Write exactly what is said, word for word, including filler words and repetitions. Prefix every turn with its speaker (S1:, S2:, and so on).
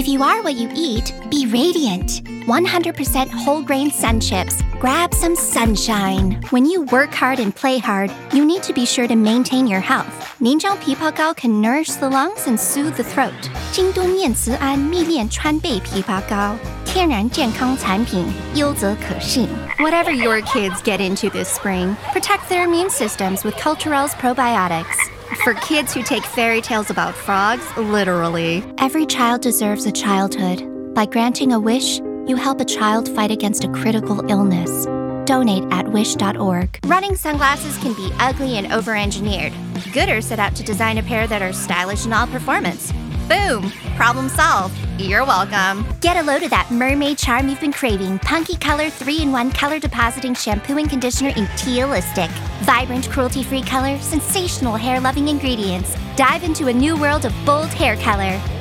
S1: If you are what you eat, be radiant. one hundred percent whole grain sun chips. Grab some sunshine. When you work hard and play hard, you need to be sure to maintain your health. 凝胶枇杷膏 can nourish the lungs and soothe the throat. 京都念慈庵蜜炼川贝枇杷膏，天然健康产品，优则可信。Whatever your kids get into this spring, protect their immune systems with Culturel's probiotics. For kids who take fairy tales about frogs, literally. Every child deserves a childhood. By granting a wish, you help a child fight against a critical illness. Donate at wish dot org. Running sunglasses can be ugly and over-engineered. Goodr set out to design a pair that are stylish in all performance. Boom! Problem solved. You're welcome. Get a load of that mermaid charm you've been craving. Punky Color three in one color depositing shampoo and conditioner in Tealistic. Vibrant, cruelty-free color, sensational hair-loving ingredients. Dive into a new world of bold hair color.